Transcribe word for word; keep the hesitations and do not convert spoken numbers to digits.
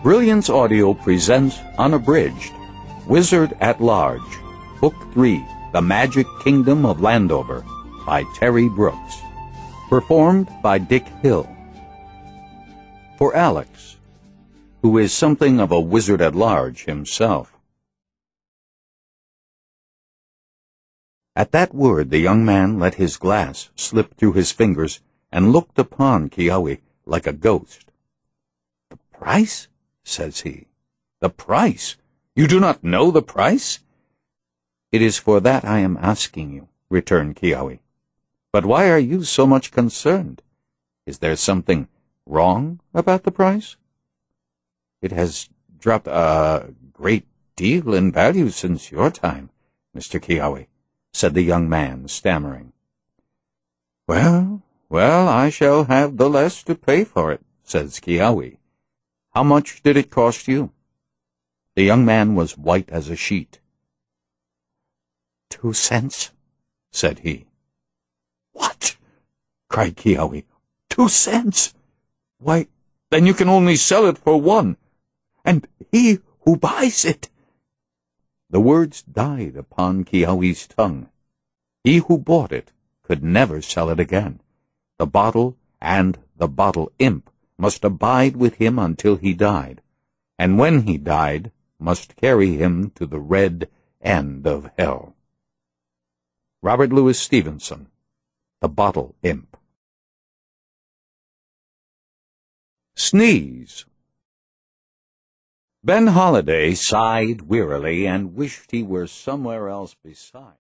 Brilliance Audio presents Unabridged, Wizard at Large, Book three, The Magic Kingdom of Landover, by Terry Brooks. Performed by Dick Hill. For Alex, who is something of a wizard at large himself. At that word the young man let his glass slip through his fingers and looked upon Kiawe like a ghost. "The price?" says he. "The price? You do not know the price?" "It is for that I am asking you," returned Kiawe. "But why are you so much concerned? Is there something wrong about the price?" "It has dropped a great deal in value since your time, Mister Kiawe," said the young man, stammering. "Well, well, I shall have the less to pay for it," says Kiawe. "How much did it cost you?" The young man was white as a sheet. "Two cents," said he. "What?" cried Kiawe. "Two cents? Why, then you can only sell it for one. And he who buys it—" The words died upon Kiawe's tongue. He who bought it could never sell it again. The bottle and the bottle imp must abide with him until he died, and when he died must carry him to the red end of hell. Robert Louis Stevenson, The Bottle Imp. Sneeze. Ben Holiday sighed wearily and wished he were somewhere else besides.